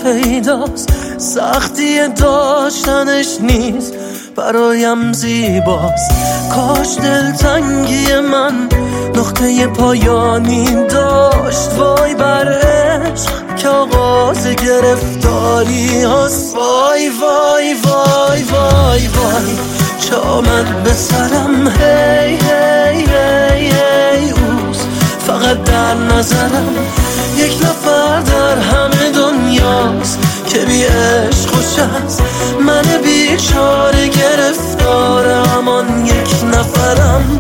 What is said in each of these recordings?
پیداست، سختی داشتنش نیست برایم زیباست. کاش دلتنگی من نقطه پایانی داشت. وای بر عشق که آغاز گرفتاری هست. وای وای وای وای وای چه آمد به سرم. هی هی هی هی اوست فقط در نظرم. یک نفر در همه دنیاست که بی عشق خوش است. من بیچاره گرفتار همان یک نفرم.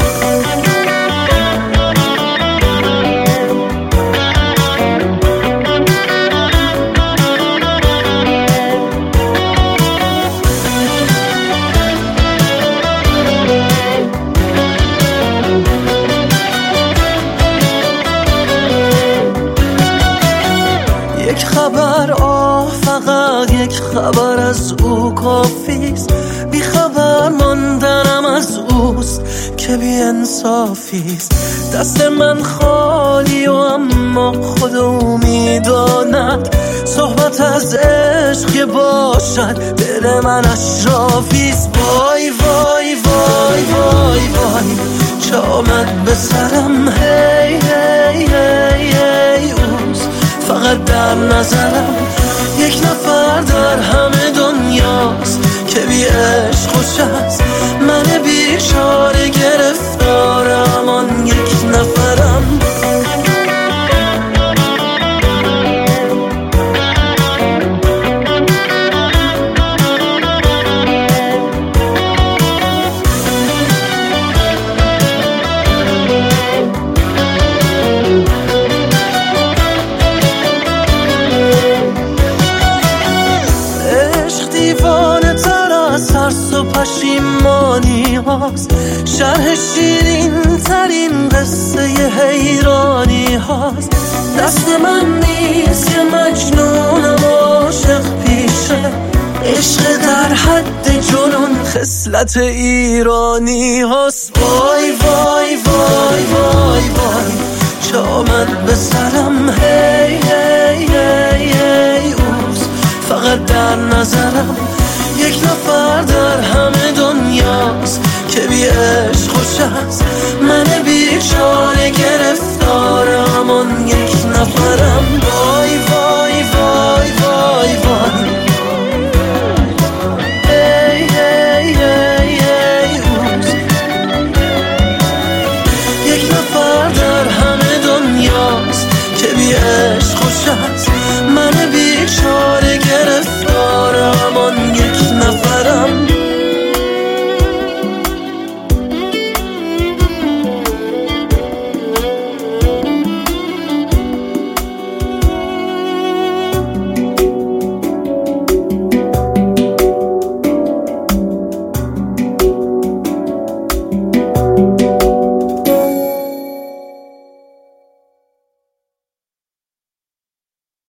یک خبر فقط یک خبر از او کافیست. بی خبر ماندنم از اوست که بی انصافیست. دست من خالی و اما خود او میداند. صحبت از عشق که باشد دل من اشرافیست. وای وای وای وای وای چه آمد به سرم. هی هی هی هی اوست فقط در نظرم. یک نفر در همه دنیاست که بی عشق خوش است. من بیچاره گرفتار همان یک نفرم. دیوانه تر از ترس و پشیمانی هاست. شرح شیرین ترین قصه حیرانی هاست. دست من نیست که مجنونم عاشق پیشه. عشق در حد جنون خصلت ایرانی هاست. وای وای وای وای وای چه آمد به سرم. هی هی هی هی اوست فقط در نظرم. یک نفر در همه دنیاست که بی عشق خوش است. من بیچاره